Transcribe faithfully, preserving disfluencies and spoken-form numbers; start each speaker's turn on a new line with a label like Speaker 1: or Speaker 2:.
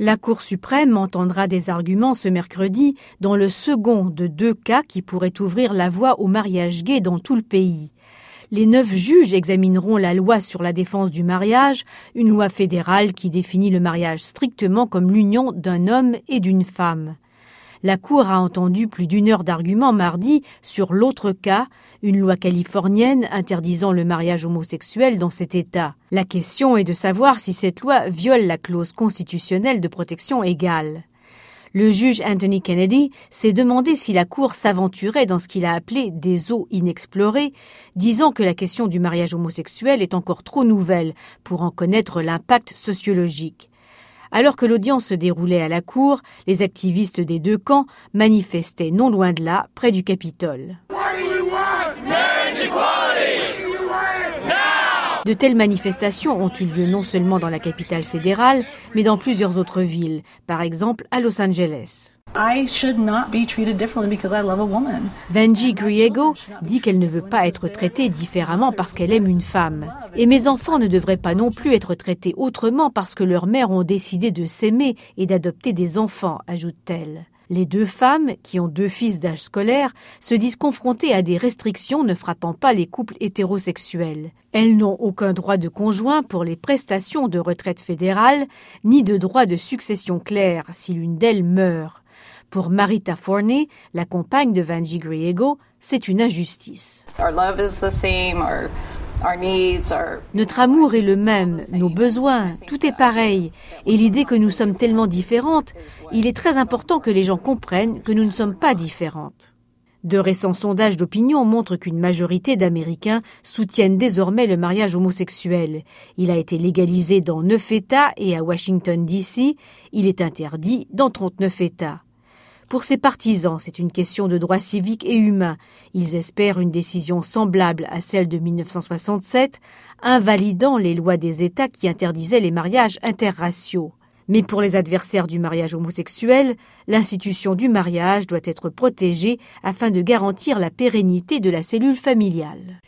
Speaker 1: La Cour suprême entendra des arguments ce mercredi dans le second de deux cas qui pourraient ouvrir la voie au mariage gay dans tout le pays. Les neuf juges examineront la loi sur la défense du mariage, une loi fédérale qui définit le mariage strictement comme l'union d'un homme et d'une femme. La Cour a entendu plus d'une heure d'arguments mardi sur l'autre cas, une loi californienne interdisant le mariage homosexuel dans cet État. La question est de savoir si cette loi viole la clause constitutionnelle de protection égale. Le juge Anthony Kennedy s'est demandé si la Cour s'aventurait dans ce qu'il a appelé des eaux inexplorées, disant que la question du mariage homosexuel est encore trop nouvelle pour en connaître l'impact sociologique. Alors que l'audience se déroulait à la Cour, les activistes des deux camps manifestaient non loin de là, près du Capitole. De telles manifestations ont eu lieu non seulement dans la capitale fédérale, mais dans plusieurs autres villes, par exemple à Los Angeles. Vanjie Griego dit qu'elle ne veut pas être traitée différemment parce qu'elle aime une femme. Et mes enfants ne devraient pas non plus être traités autrement parce que leurs mères ont décidé de s'aimer et d'adopter des enfants, ajoute-t-elle. Les deux femmes, qui ont deux fils d'âge scolaire, se disent confrontées à des restrictions ne frappant pas les couples hétérosexuels. Elles n'ont aucun droit de conjoint pour les prestations de retraite fédérale, ni de droit de succession clair si l'une d'elles meurt. Pour Marita Forney, la compagne de Vanjie Griego, c'est une injustice. Notre amour est le même, nos besoins, tout est pareil. Et l'idée que nous sommes tellement différentes, il est très important que les gens comprennent que nous ne sommes pas différentes. De récents sondages d'opinion montrent qu'une majorité d'Américains soutiennent désormais le mariage homosexuel. Il a été légalisé dans neuf États et à Washington D C, il est interdit dans trente-neuf États. Pour ses partisans, c'est une question de droits civiques et humains. Ils espèrent une décision semblable à celle de mille neuf cent soixante-sept, invalidant les lois des États qui interdisaient les mariages interraciaux. Mais pour les adversaires du mariage homosexuel, l'institution du mariage doit être protégée afin de garantir la pérennité de la cellule familiale.